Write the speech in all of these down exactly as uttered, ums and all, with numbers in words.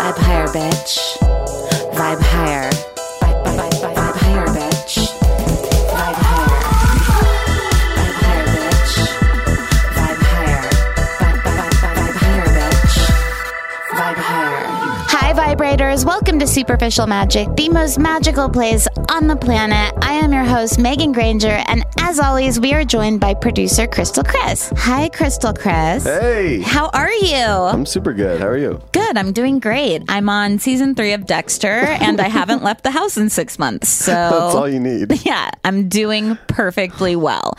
Vibe higher, bitch. Vibe higher. Vibe, vibe, vibe, vibe higher, bitch. Vibe higher. Vibe higher, bitch. Vibe higher. Vibe, vibe, vibe, vibe higher, bitch. Vibe higher. Hi, vibrators. Welcome to Superficial Magic, the most magical place on the planet. I am your host, Megan Granger, and as always, we are joined by producer Crystal Chris. Hi, Crystal Chris. Hey. How are you? I'm super good. How are you? Good. I'm doing great. I'm on season three of Dexter, and I haven't left the house in six months. So that's all you need. Yeah, I'm doing perfectly well.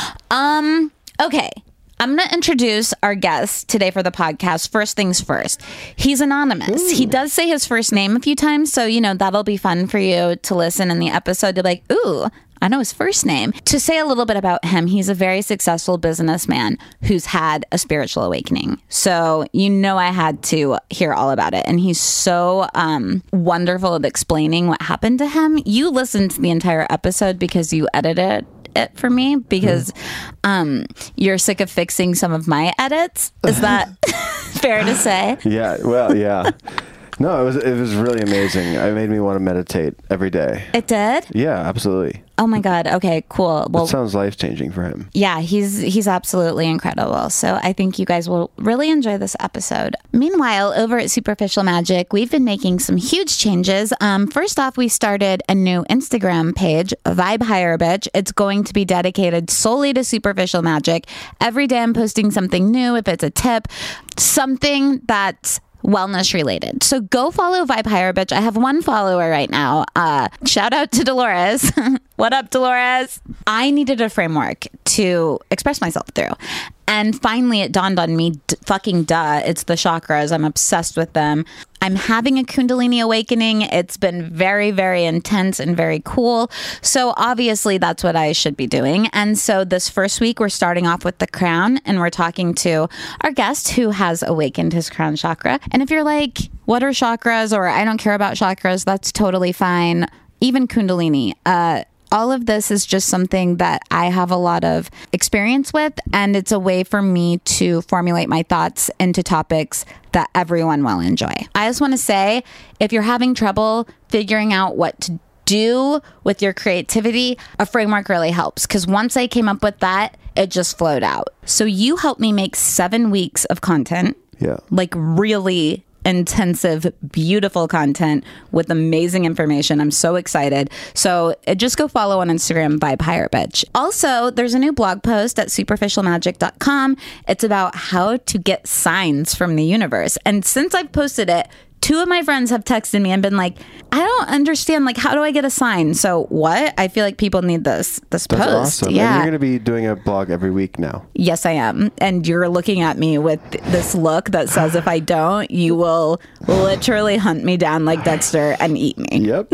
Um. Okay. I'm going to introduce our guest today for the podcast. First things first. He's anonymous. Ooh. He does say his first name a few times, so, you know, that'll be fun for you to listen in the episode to be like, ooh, I know his first name. To say a little bit about him, he's a very successful businessman who's had a spiritual awakening. So, you know, I had to hear all about it. And he's so um, wonderful at explaining what happened to him. You listened to the entire episode because you edited it for me because um, you're sick of fixing some of my edits. Is that fair to say? Yeah. Well, yeah. No, it was it was really amazing. It made me want to meditate every day. It did? Yeah, absolutely. Oh my God. Okay, cool. Well, it sounds life-changing for him. Yeah, he's he's absolutely incredible. So I think you guys will really enjoy this episode. Meanwhile, over at Superficial Magic, we've been making some huge changes. Um, first off, we started a new Instagram page, Vibe Higher Bitch. It's going to be dedicated solely to Superficial Magic. Every day I'm posting something new, if it's a tip, something that's wellness related. So go follow Vibe Higher Bitch. I have one follower right now. Uh, shout out to Dolores. What up, Dolores? I needed a framework to express myself through. And finally, it dawned on me, d- fucking duh, it's the chakras. I'm obsessed with them. I'm having a Kundalini awakening. It's been very, very intense and very cool. So obviously, that's what I should be doing. And so this first week, we're starting off with the crown, and we're talking to our guest who has awakened his crown chakra. And if you're like, what are chakras? Or I don't care about chakras, that's totally fine. Even Kundalini. Uh, All of this is just something that I have a lot of experience with, and it's a way for me to formulate my thoughts into topics that everyone will enjoy. I just want to say, if you're having trouble figuring out what to do with your creativity, a framework really helps, because once I came up with that, it just flowed out. So you helped me make seven weeks of content. Yeah. Like really intensive, beautiful content with amazing information. I'm so excited. So uh, just go follow on Instagram, Vibe Higher Bitch. Also, there's a new blog post at superficial magic dot com. It's about how to get signs from the universe. And since I've posted it, two of my friends have texted me and been like, I don't understand, like, how do I get a sign? So what? I feel like people need this this That's post. Awesome. Yeah. And you're going to be doing a blog every week now. Yes, I am. And you're looking at me with this look that says if I don't, you will literally hunt me down like Dexter and eat me. Yep.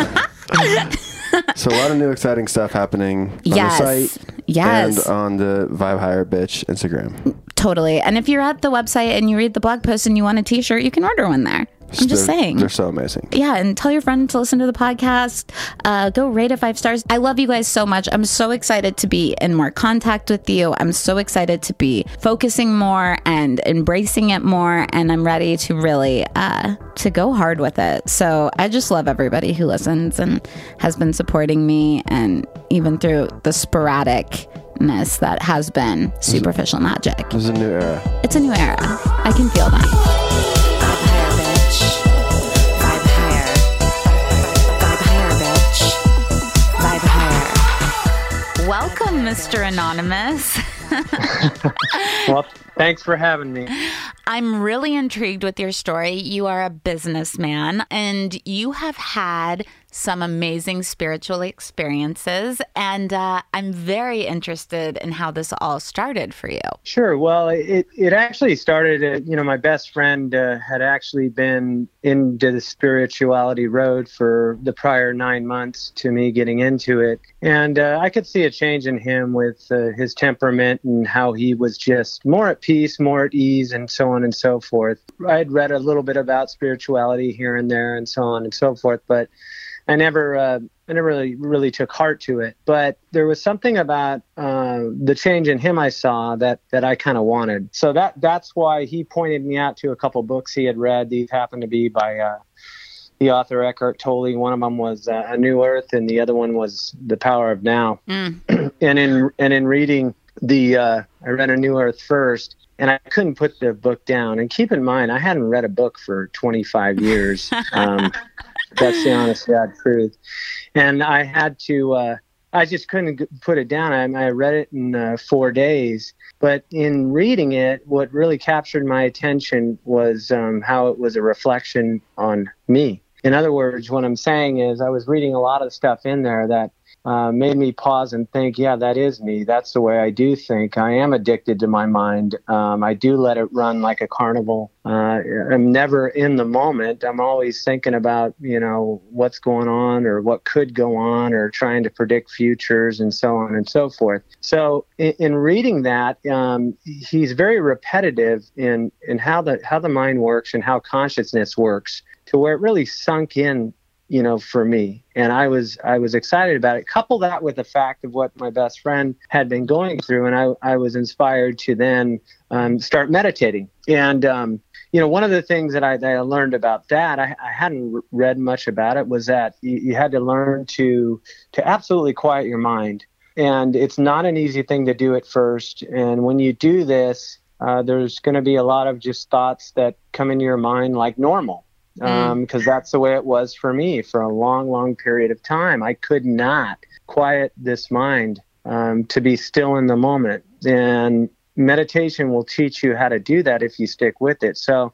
So a lot of new exciting stuff happening on yes. the site yes. and on the Vibe Higher Bitch Instagram. Totally. And if you're at the website and you read the blog post and you want a t-shirt, you can order one there. I'm just they're, saying. They're so amazing. Yeah, and tell your friend to listen to the podcast. Uh, go rate it five stars. I love you guys so much. I'm so excited to be in more contact with you. I'm so excited to be focusing more and embracing it more. And I'm ready to really uh, to go hard with it. So I just love everybody who listens and has been supporting me, and even through the sporadicness that has been Superficial Magic. This is a new era. It's a new era. I can feel that. Welcome, Mister Anonymous. Well, thanks for having me. I'm really intrigued with your story. You are a businessman, and you have had some amazing spiritual experiences, and uh, I'm very interested in how this all started for you. Sure. Well, it, it actually started, uh, you know, my best friend uh, had actually been into the spirituality road for the prior nine months to me getting into it. And uh, I could see a change in him with uh, his temperament and how he was just more at peace, more at ease, and so on and so forth. I'd read a little bit about spirituality here and there and so on and so forth, but I never uh, I never really, really took heart to it. But there was something about uh, the change in him I saw that, that I kind of wanted. So that that's why he pointed me out to a couple books he had read. These happened to be by uh, the author Eckhart Tolle. One of them was uh, A New Earth, and the other one was The Power of Now. Mm. and in and in reading the, uh, I read A New Earth first, and I couldn't put the book down. And keep in mind, I hadn't read a book for twenty-five years. Um, that's the honest God truth. And I had to, uh, I just couldn't put it down. I, I read it in uh, four days. But in reading it, what really captured my attention was um, how it was a reflection on me. In other words, what I'm saying is I was reading a lot of stuff in there that uh, made me pause and think, yeah, that is me. That's the way I do think. I am addicted to my mind. Um, I do let it run like a carnival. Uh, I'm never in the moment. I'm always thinking about, you know, what's going on or what could go on or trying to predict futures and so on and so forth. So in, in reading that, um, he's very repetitive in, in how the how the mind works and how consciousness works, to where it really sunk in, you know, for me. And I was I was excited about it. Couple that with the fact of what my best friend had been going through, and I, I was inspired to then um, start meditating. And, um, you know, one of the things that I, that I learned about that, I, I hadn't read much about it, was that you, you had to learn to to absolutely quiet your mind. And it's not an easy thing to do at first. And when you do this, uh, there's going to be a lot of just thoughts that come into your mind like normal. Um, because that's the way it was for me for a long, long period of time. I could not quiet this mind um, to be still in the moment. And meditation will teach you how to do that if you stick with it. So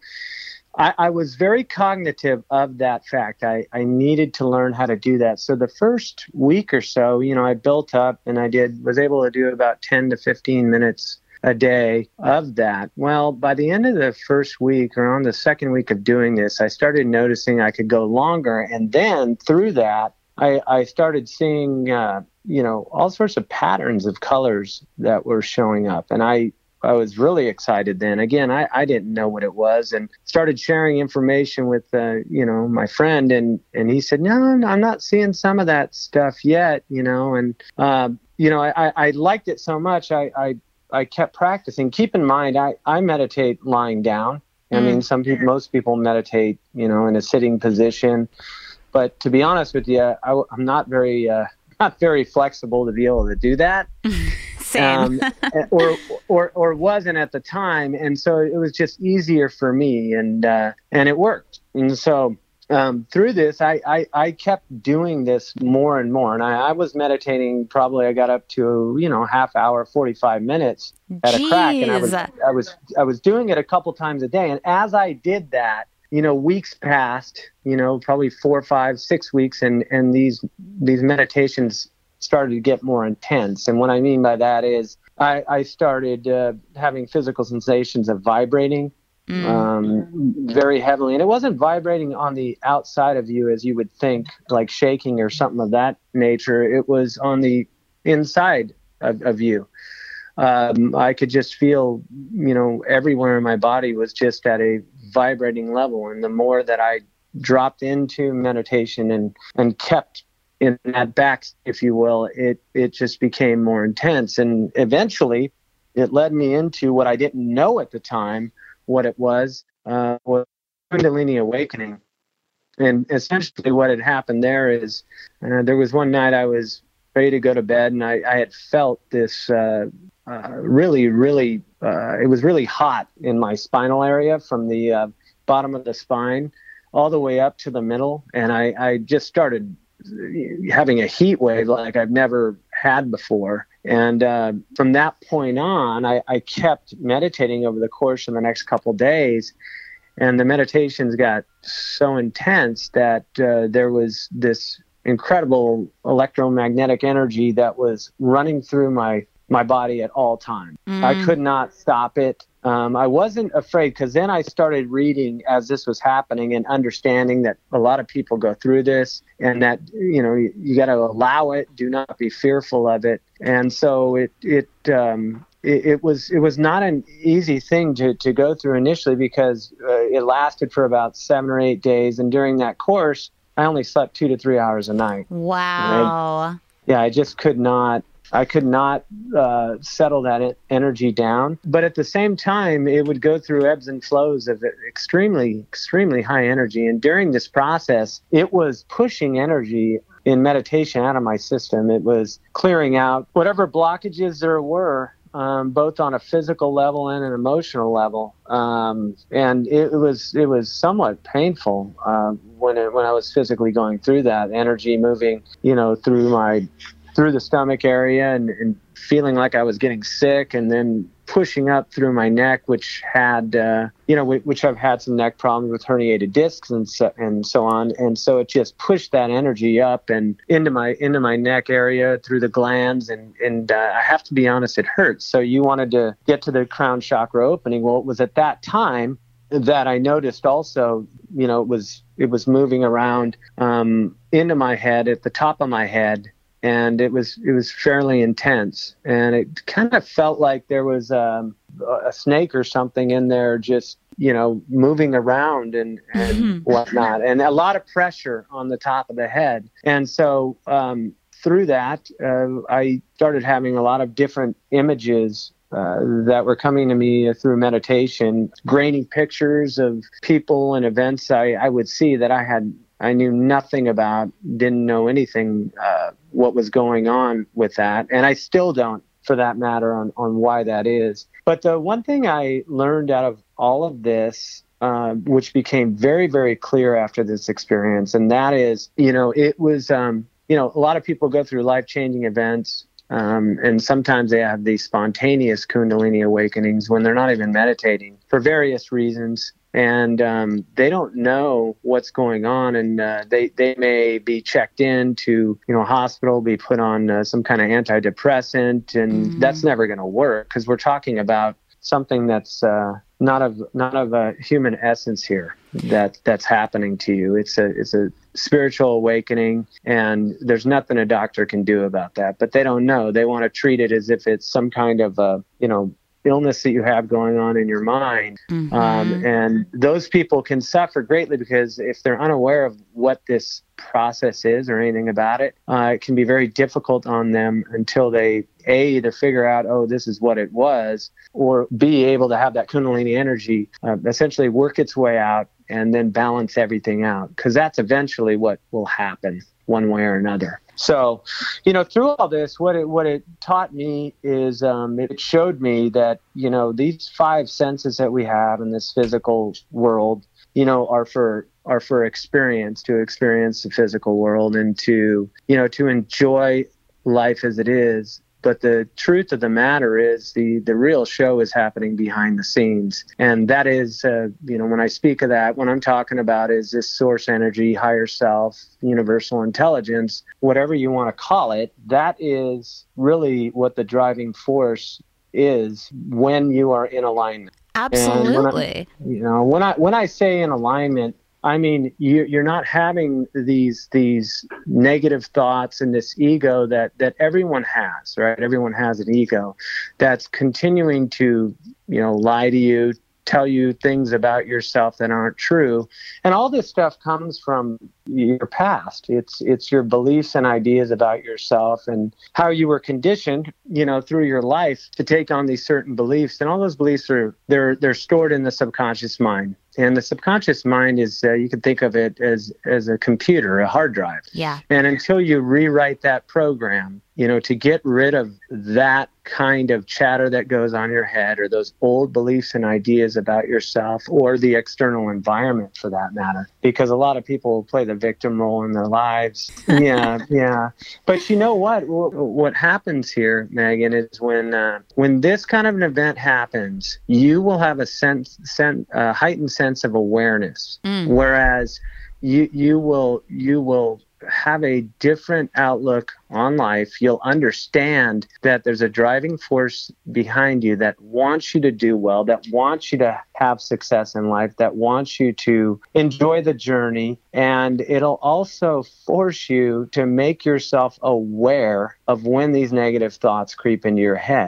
I, I was very cognitive of that fact. I, I needed to learn how to do that. So the first week or so, you know, I built up and I did was able to do about ten to fifteen minutes a day of that. Well, by the end of the first week or on the second week of doing this, I started noticing I could go longer. And then through that, I, I started seeing, uh, you know, all sorts of patterns of colors that were showing up. And I, I was really excited then. Again, I, I didn't know what it was, and started sharing information with, uh, you know, my friend. And, and he said, no, I'm not seeing some of that stuff yet, you know. And, uh, you know, I, I liked it so much. I, I I kept practicing. Keep in mind, I, I meditate lying down. I mm. mean, some people, most people meditate, you know, in a sitting position. But to be honest with you, I, I'm not very, uh, not very flexible to be able to do that. Same. um, or, or, or wasn't at the time. And so it was just easier for me, and, uh, and it worked. And so, Um, through this, I, I, I kept doing this more and more. And I, I was meditating, probably I got up to, you know, half hour, forty-five minutes at Jeez. a crack. And I was, I was, I was doing it a couple times a day. And as I did that, you know, weeks passed, you know, probably four, five, six weeks. And, and these, these meditations started to get more intense. And what I mean by that is I, I started uh, having physical sensations of vibrating. Mm. Um, very heavily. And it wasn't vibrating on the outside of you as you would think, like shaking or something of that nature. It was on the inside of, of you. Um, I could just feel, you know, everywhere in my body was just at a vibrating level. And the more that I dropped into meditation and, and kept in that back, if you will, it, it just became more intense. And eventually it led me into what I didn't know at the time what it was, uh, was Kundalini awakening. And essentially what had happened there is uh, there was one night I was ready to go to bed, and I, I had felt this uh, uh, really, really, uh, it was really hot in my spinal area from the uh, bottom of the spine all the way up to the middle. And I, I just started having a heat wave like I've never had before. And uh, from that point on, I, I kept meditating over the course of the next couple of days. And the meditations got so intense that uh, there was this incredible electromagnetic energy that was running through my, my body at all times. Mm. I could not stop it. Um, I wasn't afraid, because then I started reading as this was happening and understanding that a lot of people go through this, and that, you know, you, you got to allow it. Do not be fearful of it. And so it, it, um, it, it was, it was not an easy thing to, to go through initially, because uh, it lasted for about seven or eight days. And during that course, I only slept two to three hours a night. Wow. I, yeah, I just could not. I could not uh, settle that energy down. But at the same time, it would go through ebbs and flows of extremely, extremely high energy. And during this process, it was pushing energy in meditation out of my system. It was clearing out whatever blockages there were, um, both on a physical level and an emotional level. Um, and it was it was somewhat painful uh, when it, when I was physically going through that energy moving, you know, through my through the stomach area and, and feeling like I was getting sick, and then pushing up through my neck, which had, uh, you know, which I've had some neck problems with herniated discs and so, and so on. And so it just pushed that energy up and into my, into my neck area through the glands. And, and uh, I have to be honest, it hurts. So you wanted to get to the crown chakra opening. Well, it was at that time that I noticed also, you know, it was, it was moving around um, into my head, at the top of my head. And it was it was fairly intense, and it kind of felt like there was um, a snake or something in there, just you know moving around and, and mm-hmm. whatnot, and a lot of pressure on the top of the head. And so um, through that, uh, I started having a lot of different images Uh, that were coming to me through meditation, grainy pictures of people and events I, I would see that I had I knew nothing about, didn't know anything uh, what was going on with that, and I still don't, for that matter, on, on why that is. But the one thing I learned out of all of this, uh, which became very, very clear after this experience, and that is, you know, it was, um, you know, a lot of people go through life-changing events. Um, and sometimes they have these spontaneous Kundalini awakenings when they're not even meditating for various reasons. And um, they don't know what's going on. And uh, they, they may be checked in to, you know, a hospital, be put on uh, some kind of antidepressant. And mm-hmm. that's never going to work, because we're talking about something that's uh, not of not of a human essence here that that's happening to you. It's a it's a spiritual awakening, and there's nothing a doctor can do about that. But they don't know. They want to treat it as if it's some kind of a, you know, illness that you have going on in your mind. Mm-hmm. Um, and those people can suffer greatly, because if they're unaware of what this process is or anything about it, uh, it can be very difficult on them until they, A, either figure out, oh, this is what it was, or be able to have that Kundalini energy uh, essentially work its way out and then balance everything out, because that's eventually what will happen one way or another. So, you know, through all this, what it what it taught me is um, it showed me that, you know, these five senses that we have in this physical world, you know, are for are for experience, to experience the physical world and to, you know, to enjoy life as it is. But the truth of the matter is the, the real show is happening behind the scenes. And that is, uh, you know, when I speak of that, what I'm talking about is this source energy, higher self, universal intelligence, whatever you want to call it. That is really what the driving force is when you are in alignment. Absolutely. I, you know, when I when I say in alignment, I mean, you, you're not having these these negative thoughts and this ego that, that everyone has, right? Everyone has an ego that's continuing to, you know, lie to you, tell you things about yourself that aren't true. And all this stuff comes from your past. It's it's your beliefs and ideas about yourself and how you were conditioned, you know, through your life to take on these certain beliefs. And all those beliefs are they're they're stored in the subconscious mind. And the subconscious mind is, uh, you can think of it as, as a computer, a hard drive. Yeah. And until you rewrite that program, you know, to get rid of that kind of chatter that goes on your head, or those old beliefs and ideas about yourself or the external environment for that matter, because a lot of people play the victim role in their lives. Yeah, yeah. But you know what? What happens here, Megan, is when uh, when this kind of an event happens, you will have a sense, sense uh, heightened sense of awareness, mm. whereas you you will you will have a different outlook on life. You'll understand that there's a driving force behind you that wants you to do well, that wants you to have success in life, that wants you to enjoy the journey. And it'll also force you to make yourself aware of when these negative thoughts creep into your head.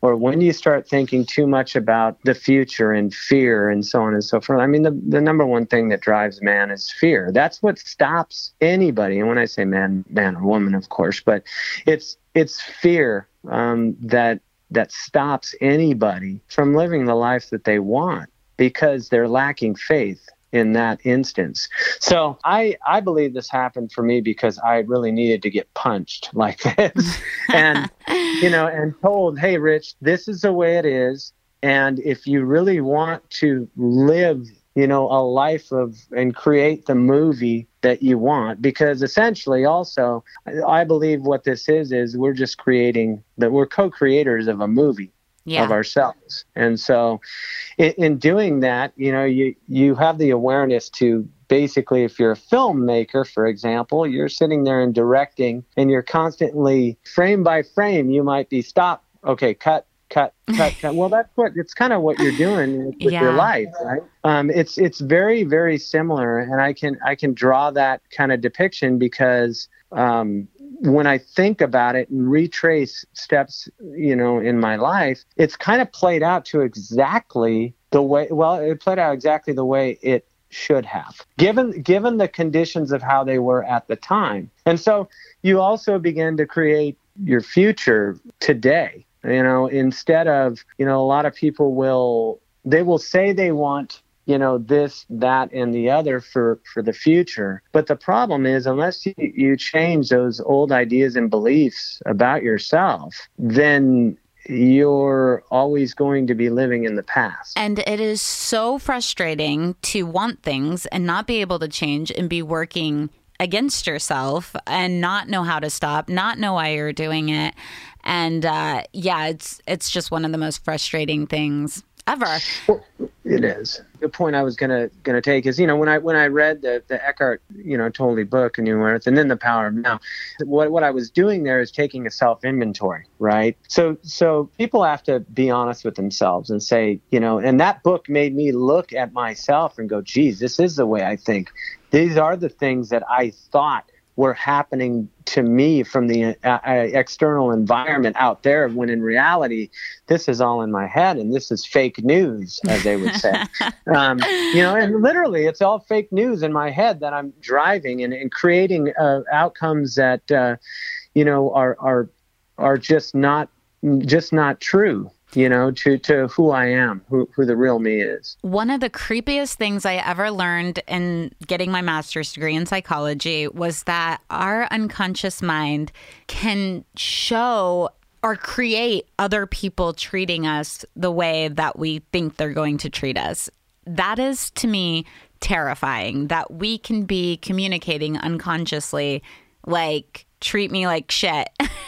or when you start thinking too much about the future and fear and so on and so forth. I mean, the, the number one thing that drives man is fear. That's what stops anybody. And when I say man, man or woman, of course, but it's it's fear um, that that stops anybody from living the life that they want because they're lacking faith in that instance. So I, I believe this happened for me because I really needed to get punched like this and, you know, and told, hey, Rich, this is the way it is. And if you really want to live, you know, a life of and create the movie that you want, because essentially also, I believe what this is, is we're just creating that we're co-creators of a movie. Yeah. Of ourselves. And so in, in doing that, you know, you, you have the awareness to basically, if you're a filmmaker, for example, you're sitting there and directing and you're constantly frame by frame, you might be stop. Okay, cut, cut, cut, cut. Well, that's what it's kind of what you're doing with yeah. your life, right? Um, it's, it's very, very similar. And I can, I can draw that kind of depiction because, um, when I think about it and retrace steps, you know, in my life, it's kind of played out to exactly the way, well, it played out exactly the way it should have, given, given the conditions of how they were at the time. And so you also begin to create your future today, you know, instead of, you know, a lot of people will, they will say they want, you know, this, that, and the other for, for the future. But the problem is, unless you, you change those old ideas and beliefs about yourself, then you're always going to be living in the past. And it is so frustrating to want things and not be able to change and be working against yourself and not know how to stop, not know why you're doing it. And uh, yeah, it's it's just one of the most frustrating things ever. Well, it is. The point I was gonna gonna take is, you know, when I when I read the the Eckhart, you know, Tolle book, A New Earth, and then The Power of Now, what what I was doing there is taking a self inventory, right? So so people have to be honest with themselves and say, you know, and that book made me look at myself and go, geez, this is the way I think. These are the things that I thought were happening to me from the uh, external environment out there, when in reality, this is all in my head and this is fake news, as they would say. um, you know, and literally it's all fake news in my head that I'm driving and, and creating uh, outcomes that, uh, you know, are, are, are just not, just not true. You know, to, to who I am, who, who the real me is. One of the creepiest things I ever learned in getting my master's degree in psychology was that our unconscious mind can show or create other people treating us the way that we think they're going to treat us. That is, to me, terrifying, that we can be communicating unconsciously, like, treat me like shit.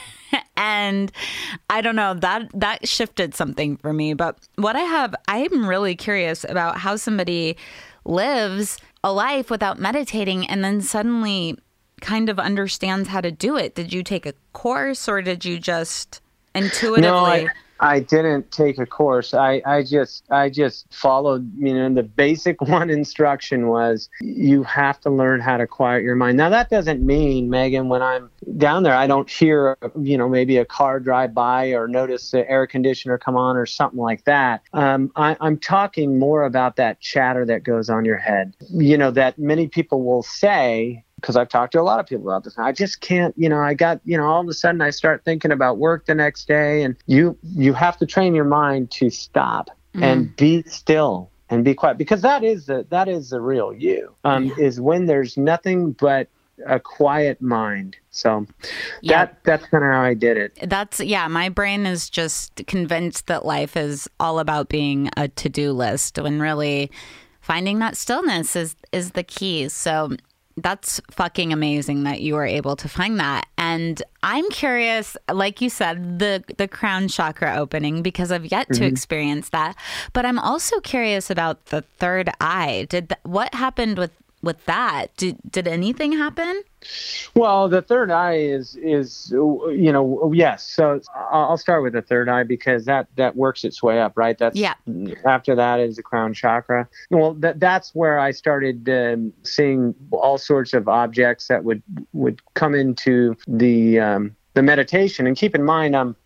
And I don't know, that that shifted something for me. But what I have, I'm really curious about how somebody lives a life without meditating and then suddenly kind of understands how to do it. Did you take a course or did you just intuitively? No, I, I didn't take a course. I, I just I just followed, you know, the basic one instruction was you have to learn how to quiet your mind. Now, that doesn't mean, Megan, when I'm down there, I don't hear, you know, maybe a car drive by or notice the air conditioner come on or something like that. Um, I, I'm talking more about that chatter that goes on your head, you know, that many people will say, because I've talked to a lot of people about this. I just can't, you know, I got, you know, all of a sudden I start thinking about work the next day, and you, you have to train your mind to stop mm. and be still and be quiet, because that is the, that is the real you, um, yeah. is when there's nothing but a quiet mind. So yeah. that, that's kind of how I did it. That's, yeah, my brain is just convinced that life is all about being a to-do list, when really finding that stillness is, is the key. So that's fucking amazing that you were able to find that. And I'm curious, like you said, the the crown chakra opening, because I've yet mm-hmm. to experience that. But I'm also curious about the third eye. Did th- what happened with with that? Did did anything happen? Well, the third eye is, is you know, yes. So I'll start with the third eye, because that, that works its way up, right? That's yeah. After that is the crown chakra. Well, that that's where I started um, seeing all sorts of objects that would, would come into the um, the meditation. And keep in mind, I'm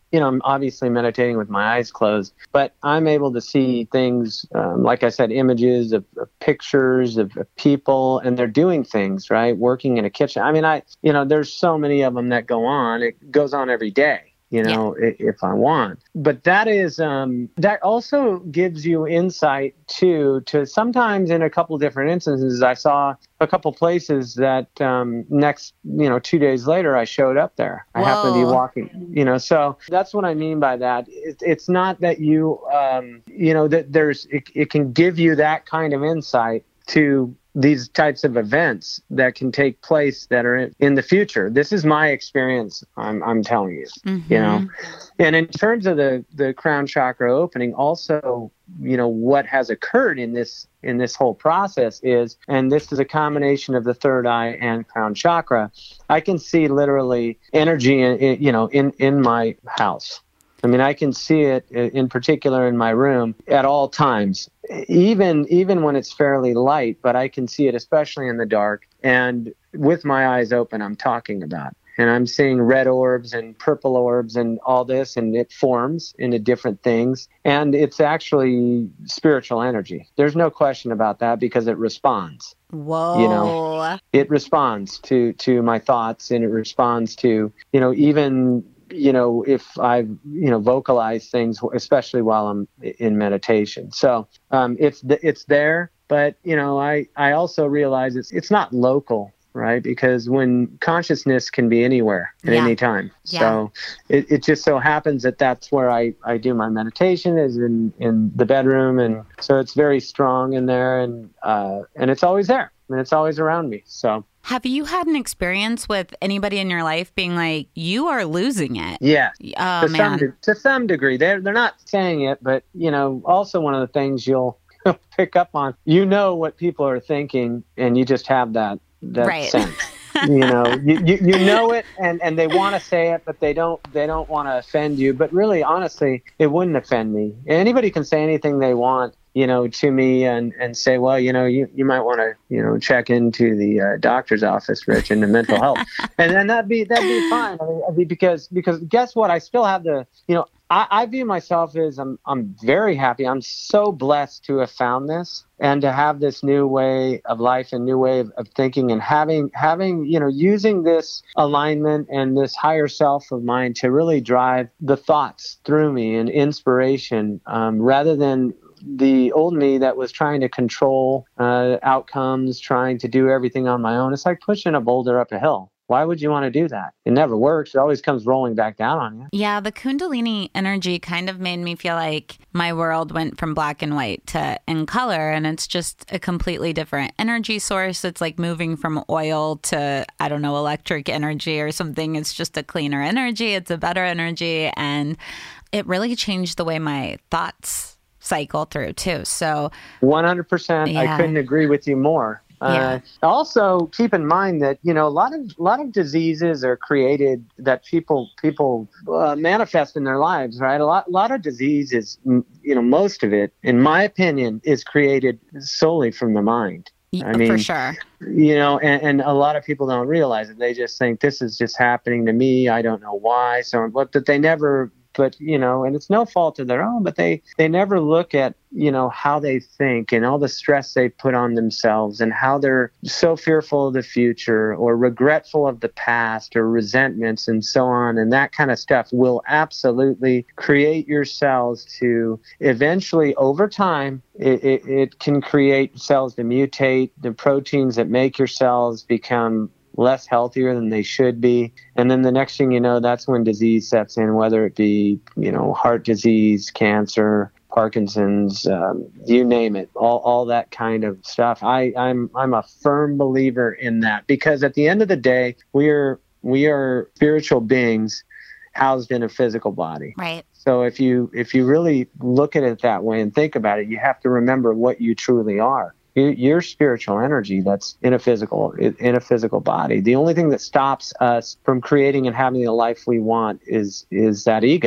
you know, I'm obviously meditating with my eyes closed, but I'm able to see things, um, like I said, images of, of pictures of, of people, and they're doing things, right? Working in a kitchen. I mean, I, you know, there's so many of them that go on. It goes on every day, you know, yeah. if I want. But that is, um, that also gives you insight too, to sometimes in a couple of different instances, I saw a couple places that um, next, you know, two days later, I showed up there. I Whoa. happened to be walking, you know, so that's what I mean by that. It, it's not that you, um, you know, that there's, it, it can give you that kind of insight to these types of events that can take place that are in, in the future. This is my experience. I'm, I'm telling you, mm-hmm. you know, and in terms of the, the crown chakra opening also, you know, what has occurred in this, in this whole process is, and this is a combination of the third eye and crown chakra. I can see literally energy, in, in, you know, in, in my house. I mean, I can see it in particular in my room at all times, even even when it's fairly light, but I can see it especially in the dark. And with my eyes open, I'm talking about. And I'm seeing red orbs and purple orbs and all this, and it forms into different things. And it's actually spiritual energy. There's no question about that because it responds. Whoa. You know, it responds to, to my thoughts, and it responds to, you know, even... you know, if I, you know, vocalize things, especially while I'm in meditation. So um, it's it's there, but, you know, I, I also realize it's it's not local, right? Because when consciousness can be anywhere at yeah. any time. Yeah. So it, it just so happens that that's where I, I do my meditation is in, in the bedroom. And so it's very strong in there, and uh, and it's always there, and it's always around me. So. Have you had an experience with anybody in your life being like, you are losing it? Yeah. Oh, to man. Some de- to some degree. They're, they're not saying it, but, you know, also one of the things you'll pick up on, you know what people are thinking, and you just have that, that right. sense. you know, you, you, you know it, and, and they want to say it, but they don't, they don't want to offend you. But really, honestly, it wouldn't offend me. Anybody can say anything they want, you know, to me and, and say, well, you know, you, you might want to, you know, check into the uh, doctor's office, Rich, into mental health. And then that'd be, that'd be fine. I mean, I mean, because, because guess what? I still have the, you know, I, I view myself as I'm, I'm very happy. I'm so blessed to have found this and to have this new way of life and new way of, of thinking, and having, having, you know, using this alignment and this higher self of mine to really drive the thoughts through me and inspiration, um, rather than the old me that was trying to control uh, outcomes, trying to do everything on my own. It's like pushing a boulder up a hill. Why would you want to do that? It never works. It always comes rolling back down on you. Yeah, the Kundalini energy kind of made me feel like my world went from black and white to in color, and it's just a completely different energy source. It's like moving from oil to, I don't know, electric energy or something. It's just a cleaner energy. It's a better energy, and it really changed the way my thoughts cycle through too. So one hundred percent. Yeah. I couldn't agree with you more. Yeah. Uh, also, keep in mind that, you know, a lot of a lot of diseases are created that people people uh, manifest in their lives, right? A lot a lot of disease is, you know, most of it, in my opinion, is created solely from the mind. I mean, for sure. You know, and, and a lot of people don't realize it. They just think this is just happening to me. I don't know why. So, but that they never. But, you know, and it's no fault of their own, but they, they never look at, you know, how they think and all the stress they put on themselves and how they're so fearful of the future or regretful of the past or resentments and so on. And that kind of stuff will absolutely create your cells to eventually, over time, it, it, it can create cells to mutate. The proteins that make your cells become less healthier than they should be. And then the next thing you know, that's when disease sets in, whether it be, you know, heart disease, cancer, Parkinson's, um, you name it, all, all that kind of stuff. I, I'm, I'm a firm believer in that, because at the end of the day, we are, we are spiritual beings housed in a physical body. Right. So if you, if you really look at it that way and think about it, you have to remember what you truly are. Your spiritual energy that's in a physical in a physical body. The only thing that stops us from creating and having the life we want is is that ego.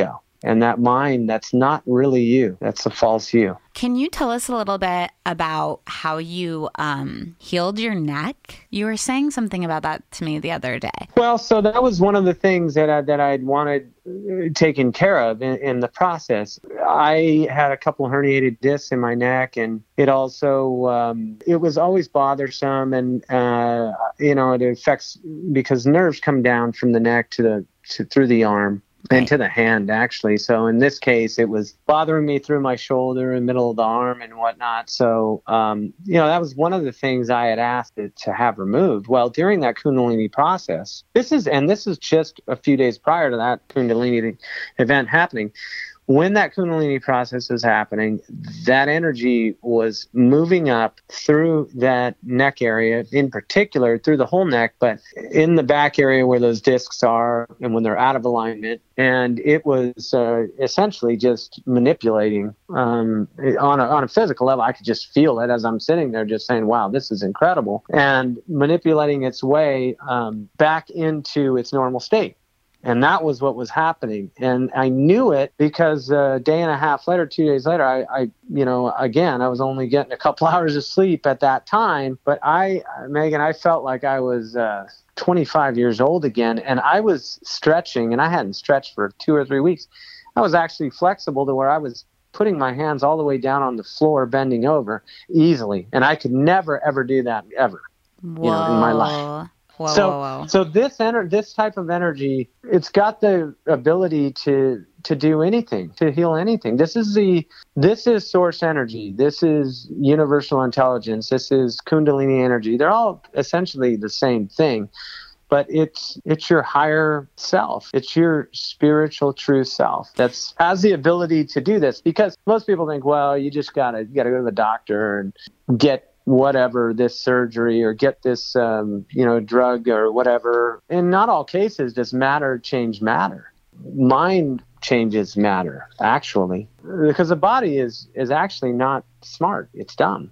And that mind, that's not really you. That's a false you. Can you tell us a little bit about how you um, healed your neck? You were saying something about that to me the other day. Well, so that was one of the things that I, that I'd wanted taken care of in, in the process. I had a couple herniated discs in my neck, and it also, um, it was always bothersome, and, uh, you know, it affects, because nerves come down from the neck to the, to, through the arm. Right. And to the hand, actually. So in this case, it was bothering me through my shoulder and middle of the arm and whatnot. So, um, you know, that was one of the things I had asked it to have removed. Well, during that Kundalini process, this is, and this is just a few days prior to that Kundalini event happening. When that Kundalini process was happening, that energy was moving up through that neck area, in particular through the whole neck, but in the back area where those discs are and when they're out of alignment. And it was uh, essentially just manipulating um, on a, on a physical level. I could just feel it as I'm sitting there just saying, wow, this is incredible. And manipulating its way um, back into its normal state. And that was what was happening. And I knew it because a day and a half later, two days later, I, I, you know, again, I was only getting a couple hours of sleep at that time. But I, Megan, I felt like I was uh, twenty-five years old again. And I was stretching, and I hadn't stretched for two or three weeks. I was actually flexible to where I was putting my hands all the way down on the floor, bending over easily. And I could never, ever do that ever, Whoa. you know, in my life. Whoa, so, whoa, whoa. so this ener- this type of energy, it's got the ability to to do anything, to heal anything. This is the this is source energy. This is universal intelligence. This is Kundalini energy. They're all essentially the same thing, but it's it's your higher self. It's your spiritual true self that's has the ability to do this. Because most people think, well, you just gotta you gotta go to the doctor and get whatever, this surgery, or get this, um, you know, drug or whatever. In not all cases does matter change matter. Mind changes matter, actually, because the body is is actually not smart. It's dumb.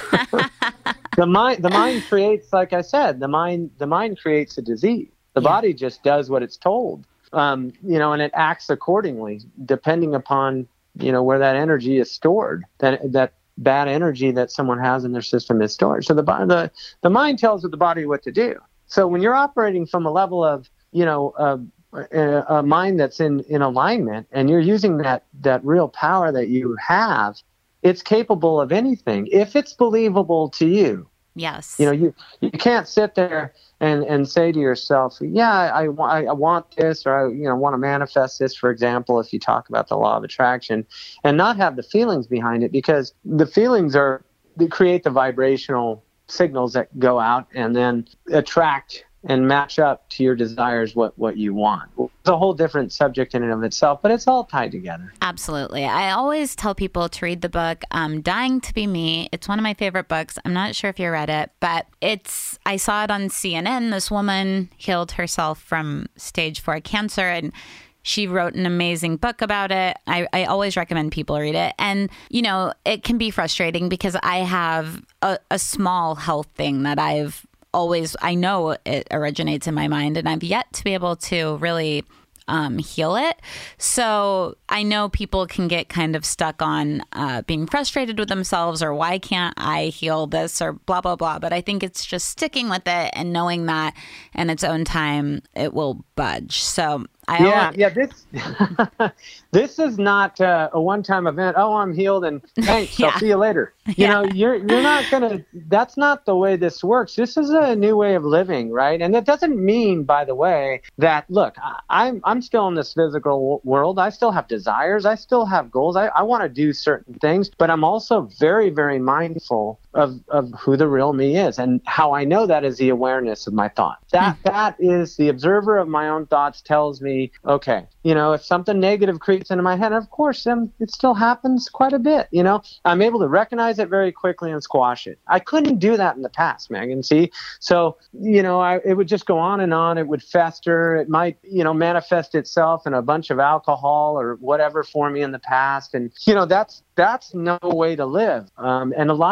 the mind the mind creates, like I said, the mind the mind creates a disease. The Yeah. body just does what it's told, um, you know, and it acts accordingly, depending upon, you know, where that energy is stored. That that bad energy that someone has in their system is stored. So the the the mind tells the body what to do. So when you're operating from a level of, you know, uh, a, a mind that's in, in alignment, and you're using that that real power that you have, it's capable of anything if it's believable to you. Yes. You know, you you can't sit there and, and say to yourself, yeah, I, I, I want this, or I you know want to manifest this, for example, if you talk about the law of attraction, and not have the feelings behind it, because the feelings are they create the vibrational signals that go out and then attract and match up to your desires, what, what you want. It's a whole different subject in and of itself, but it's all tied together. Absolutely. I always tell people to read the book, um, Dying to Be Me. It's one of my favorite books. I'm not sure if you read it, but it's, I saw it on C N N. This woman healed herself from stage four cancer, and she wrote an amazing book about it. I, I always recommend people read it. And, you know, it can be frustrating because I have a, a small health thing that I've always, I know it originates in my mind, and I've yet to be able to really um, heal it. So I know people can get kind of stuck on uh, being frustrated with themselves, or why can't I heal this, or blah, blah, blah. But I think it's just sticking with it and knowing that in its own time, it will budge. So I yeah, always, yeah. This this is not uh, a one-time event. Oh, I'm healed, and thanks. Yeah. I'll see you later. You Yeah. know, you're you're not gonna. That's not the way this works. This is a new way of living, right? And that doesn't mean, by the way, that look, I, I'm I'm still in this physical w- world. I still have desires. I still have goals. I, I want to do certain things, but I'm also very, very mindful of of who the real me is, and how I know that is the awareness of my thoughts. That that is the observer of my own thoughts tells me, okay, you know, if something negative creeps into my head, of course, um, it still happens quite a bit. You know, I'm able to recognize it very quickly and squash it. I couldn't do that in the past, Megan. See, so you know, I, it would just go on and on. It would fester. It might, you know, manifest itself in a bunch of alcohol or whatever for me in the past, and you know, that's that's no way to live. Um, and a lot of people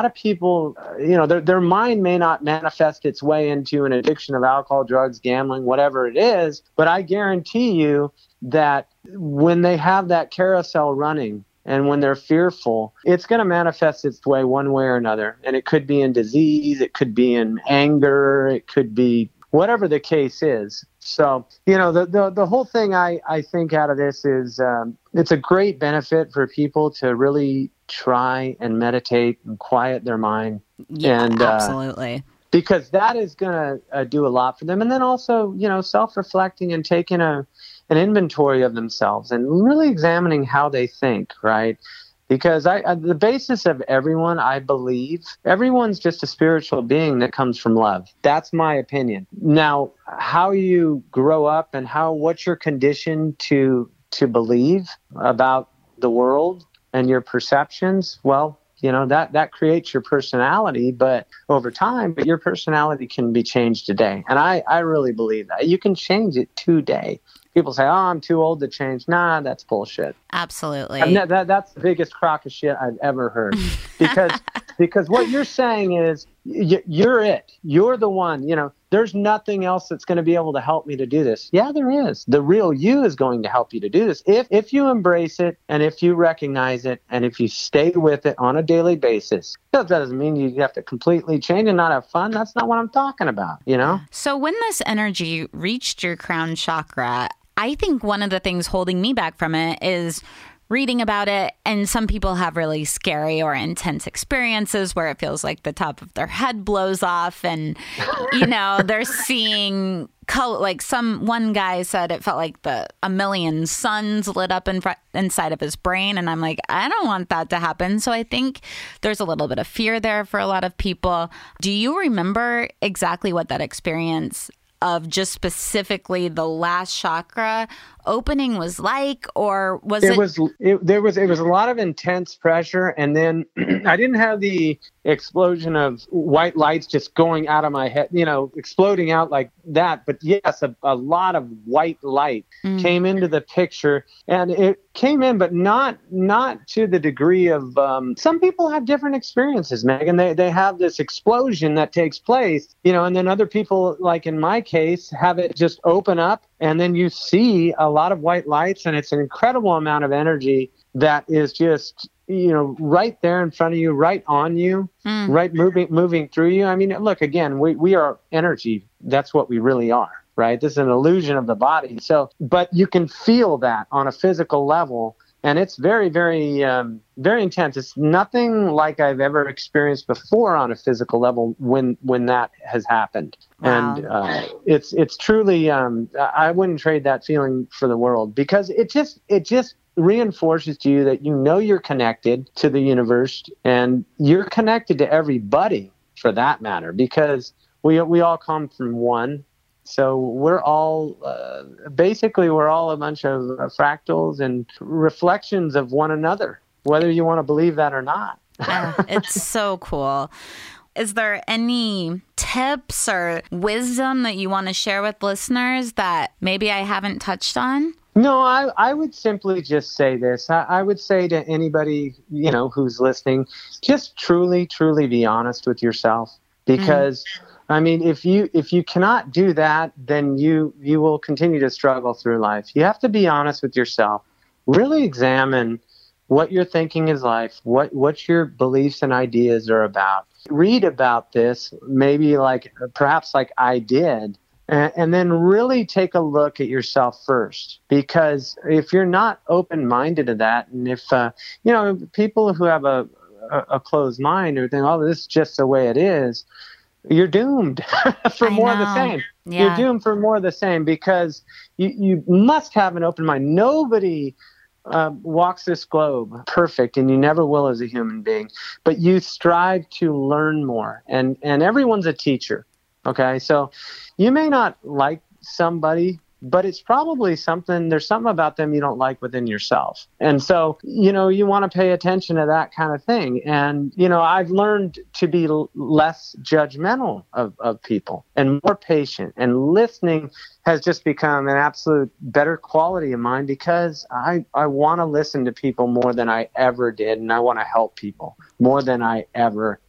people, uh, you know, their, their mind may not manifest its way into an addiction of alcohol, drugs, gambling, whatever it is. But I guarantee you that when they have that carousel running and when they're fearful, it's going to manifest its way one way or another. And it could be in disease, it could be in anger, it could be whatever the case is. So, you know, the the, the whole thing I, I think out of this is um, it's a great benefit for people to really try and meditate and quiet their mind. Yeah, and, absolutely. Uh, because that is going to uh, do a lot for them. And then also, you know, self-reflecting and taking a an inventory of themselves and really examining how they think, right? Because I, I, the basis of everyone, I believe, everyone's just a spiritual being that comes from love. That's my opinion. Now, how you grow up and how what you're conditioned to to believe about the world and your perceptions, well, you know, that, that creates your personality, but over time, but your personality can be changed today. And I, I really believe that. You can change it today. People say, oh, I'm too old to change. Nah, that's bullshit. Absolutely. I mean, that, that's the biggest crock of shit I've ever heard. Because because what you're saying is y- you're it. You're the one. You know, there's nothing else that's going to be able to help me to do this. Yeah, there is. The real you is going to help you to do this. If if you embrace it and if you recognize it and if you stay with it on a daily basis. That doesn't mean you have to completely change and not have fun. That's not what I'm talking about, you know? So when this energy reached your crown chakra, I think one of the things holding me back from it is reading about it. And some people have really scary or intense experiences where it feels like the top of their head blows off and, you know, they're seeing color. Like some one guy said it felt like the a million suns lit up in front, inside of his brain. And I'm like, I don't want that to happen. So I think there's a little bit of fear there for a lot of people. Do you remember exactly what that experience of just specifically the last chakra opening was like, or was it? It was, it, there was, it was a lot of intense pressure. And then I didn't have the explosion of white lights just going out of my head, you know, exploding out like that. But yes, a, a lot of white light mm. came into the picture and it came in, but not, not to the degree of, um, some people have different experiences, Megan. They, they have this explosion that takes place, you know, and then other people, like in my case, have it just open up and then you see a lot of white lights and it's an incredible amount of energy that is just, you know, right there in front of you, right on you, mm. right moving, moving through you. I mean, look, again, we, we are energy. That's what we really are, right? This is an illusion of the body. So, but you can feel that on a physical level. And it's very, very, um, very intense. It's nothing like I've ever experienced before on a physical level when when that has happened. Wow. And uh, it's it's truly, um, I wouldn't trade that feeling for the world because it just it just reinforces to you that you know you're connected to the universe and you're connected to everybody for that matter because we we all come from one. So we're all, uh, basically, we're all a bunch of uh, fractals and reflections of one another, whether you want to believe that or not. Yeah, it's so cool. Is there any tips or wisdom that you want to share with listeners that maybe I haven't touched on? No, I, I would simply just say this. I, I would say to anybody, you know, who's listening, just truly, truly be honest with yourself because mm. I mean, if you if you cannot do that, then you you will continue to struggle through life. You have to be honest with yourself. Really examine what your thinking is like, what what your beliefs and ideas are about. Read about this, maybe like perhaps like I did, and, and then really take a look at yourself first. Because if you're not open-minded to that, and if uh, you know people who have a, a a closed mind or think, oh, this is just the way it is. You're doomed for I more know. of the same. Yeah. You're doomed for more of the same because you, you must have an open mind. Nobody uh, walks this globe perfect, and you never will as a human being. But you strive to learn more, and, and everyone's a teacher, okay? So you may not like somebody, but it's probably something, there's something about them you don't like within yourself. And so, you know, you want to pay attention to that kind of thing. And, you know, I've learned to be l- less judgmental of, of people and more patient, and listening has just become an absolute better quality of mine because I, I want to listen to people more than I ever did. And I want to help people more than I ever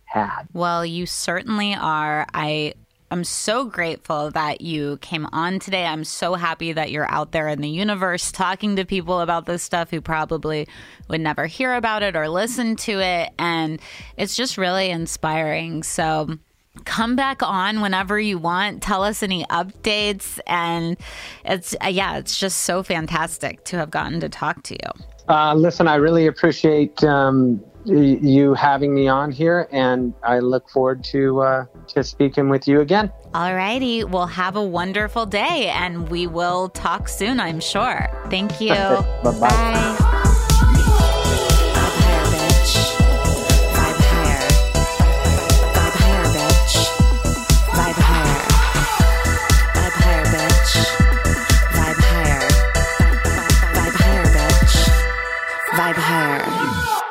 had. Well, you certainly are. I I'm so grateful that you came on today. I'm so happy that you're out there in the universe talking to people about this stuff who probably would never hear about it or listen to it. And it's just really inspiring. So come back on whenever you want. Tell us any updates. And it's, uh, yeah, it's just so fantastic to have gotten to talk to you. Uh, listen, I really appreciate um, y- you having me on here, and I look forward to uh, to speaking with you again. All righty. Well, have a wonderful day, and we will talk soon, I'm sure. Thank you. Bye-bye. Bye. Vibe higher, bitch. Vibe higher. Vibe higher, bitch. Vibe higher. Vibe higher, bitch. Vibe higher. Vibe higher, bitch. Vibe higher.